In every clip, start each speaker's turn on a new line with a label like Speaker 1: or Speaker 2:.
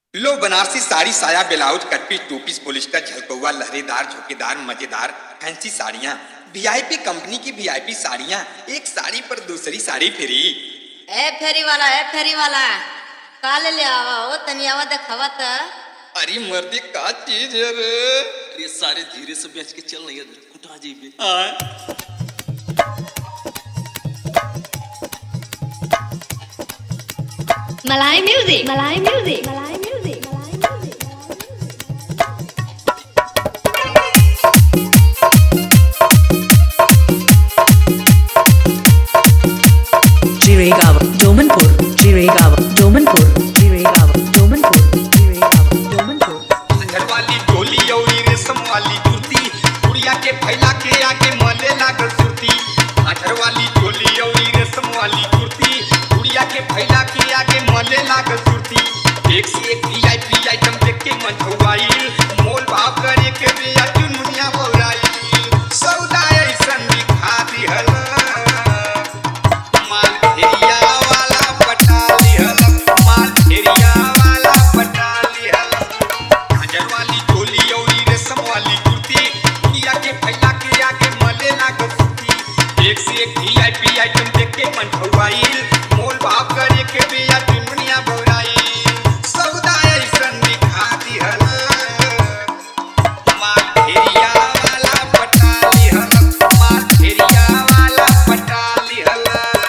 Speaker 1: लो बनारसी साड़ी साया blouse cut piece two piece polyester झलकौआ लहरेदार झोंकेदार मजेदार फैंसी साड़ियाँ वीआईपी कंपनी की वीआईपी साड़ियाँ एक साड़ी पर दूसरी साड़ी फ्री।
Speaker 2: ए फेरी वाला का ले आवा हो तनी आवा दिखावा त।
Speaker 1: अरे मर्दी का चीज है रे।
Speaker 3: अरे सारे धीरे से बेच के चल नहीं कुटा जीबे।
Speaker 4: Malay music.
Speaker 5: Jiregaon, Domanpur.
Speaker 1: घरवाली डोली औरी रेशम वाली कुर्ती गुड़िया के फैला के आगे मले लागल सुरती। घरवाली डोली औरी रेशम वाली कुर्ती गुड़िया के फैला के आगे मले लागल सुरती। एक से एक वीआईपी आइटम देख के मन छुआई मोल भाव करे के बिया दुनिया बोलाई। सौदा ऐसन दिखा दिहल माल फेरिया वाला पटा लिहल माल फेरिया वाला पटा लिहल। घरवाली डोली औरी रेशम वाली कुर्ती गुड़िया के फैला के आगे मले लागल सुरती। एक से एक वीआईपी आइटम देख के मन छुआई मोल भाव करे के बिया दुनिया बोलाई। सौदा ऐसन दिखा दिहल माल फेरिया वाला पटा लिहल माल फेरिया वाला पटा लिहल।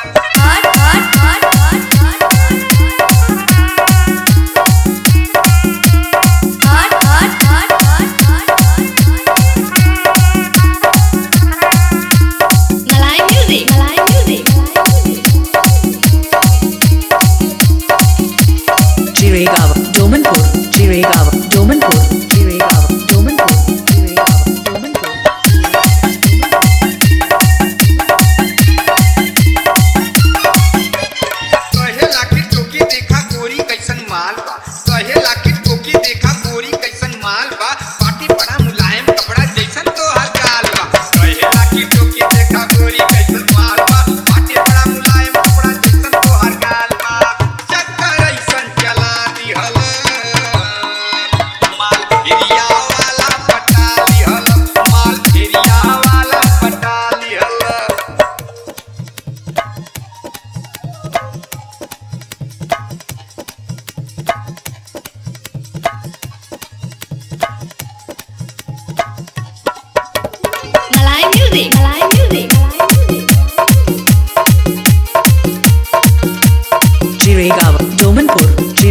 Speaker 4: Malay music.
Speaker 5: Jiregaon, Domanpur.
Speaker 1: कहेला कि टोकी देखा गोरी कैसन माल बा कहेला कि टोकी देखा गोरी कैसन माल बा पाटी बड़ा मुलायम कपड़ा जैसन तोहर गाल बा। कहेला कि टोकी देखा गोरी कैसन माल बा पाटी बड़ा मुलायम कपड़ा जैसन तोहर गाल बा। चक्कर ऐसन चला दिहल माल फेरिया वाला पटा लिहल माल फेरिया वाला पटा लिहल।
Speaker 4: Malay music.
Speaker 5: Jiregaon, Domanpur.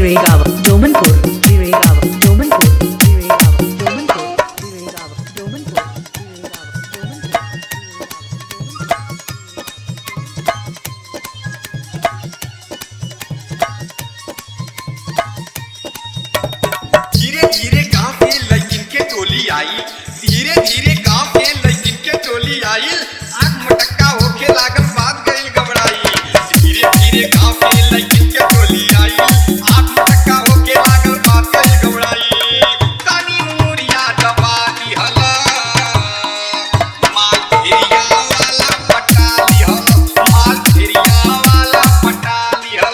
Speaker 1: धीरे धीरे गांव के लड़किन के टोली आई धीरे धीरे गांव के लड़किन के टोली आई। आंख मटक्का होके लागल बात गइल घबराई। धीरे धीरे गांव के लड़किन के टोली आई आंख मटक्का होके लागल बात गइल घबराई। कानी मुरिया दबा दिहल माल फेरिया वाला पटा लिहल माल फेरिया वाला पटा लिहल।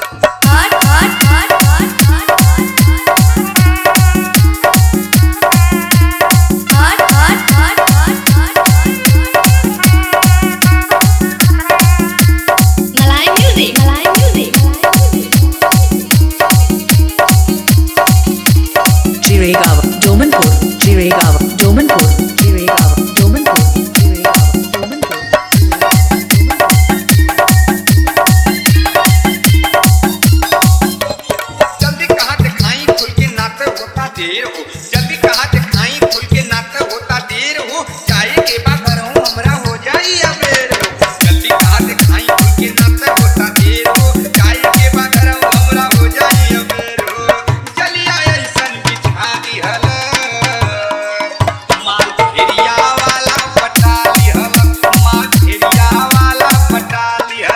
Speaker 4: Malay music.
Speaker 5: Jiregaon, Domanpur.
Speaker 1: जल्दी कहाँ दिखाई खुल के नाते होता देर हो जल्दी कहाँ दिखाई खुल के नाते होता देर हो। चाहे के बाद घरों हमरा हो जाई अबेर हो। जल्दी कहाँ दिखाई खुल के नाते होता देर हो चाहे के बाद घरों हमरा हो जाई अबेर हो। जलिया ऐसन बिछा दिहल माल फेरिया वाला पटा लिहल माल फेरिया वाला पटा लिहल।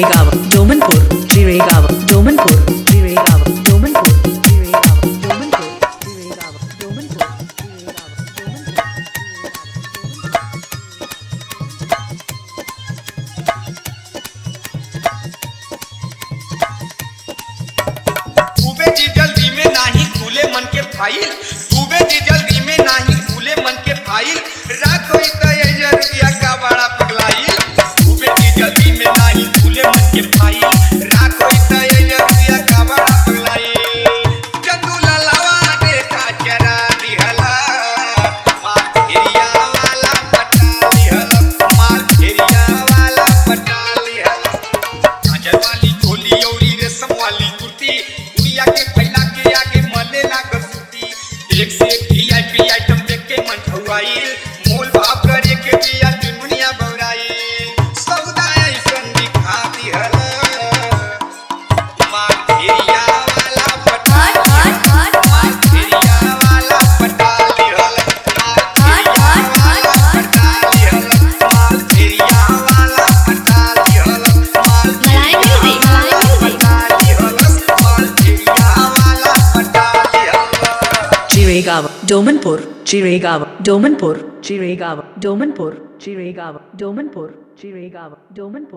Speaker 5: Jiregaon, Domanpur, Jiregaon, Domanpur, Jiregaon, Domanpur, Jiregaon, Domanpur, Jiregaon, Domanpur,
Speaker 1: डूबे जी जल्दी में नाही खुले मन के फाइल, डूबे जी जल्दी में नाही खुले मन के फाइल, राखो रुपया का बड़ा पगलाइल। डूबे जी जल्दी में नाही खुले मन के फाइल, राखो रुपया का बड़ा पगलाइल। जदू ललावा देखा चरा दिहला, मार घेरिया वाला पटा दिहला, मार घेरिया वाला पटा दिहला। काजल वाली चोली औरी रेशम वाली कुर्ती, गुड़िया के फैला के आगे मले लागल सूती। एक से एक VIP आइटम देख के मन ठुआइल, मोल भाव करे के बिया दुनिया बौराइल। सौदा ऐसन दिखा दिहला, मार घेरिया वाला पटा दिहला, मार घेरिया वाला पटा दिहला, मार घेरिया वाला पटा दिहला, मार घेरिया वाला पटा दिहला, मार
Speaker 4: Malay music, Malay music.
Speaker 5: Jiregaon, Domanpur, Jiregaon, Domanpur, Jiregaon, Domanpur, Jiregaon, Domanpur, Jiregaon, Domanpur.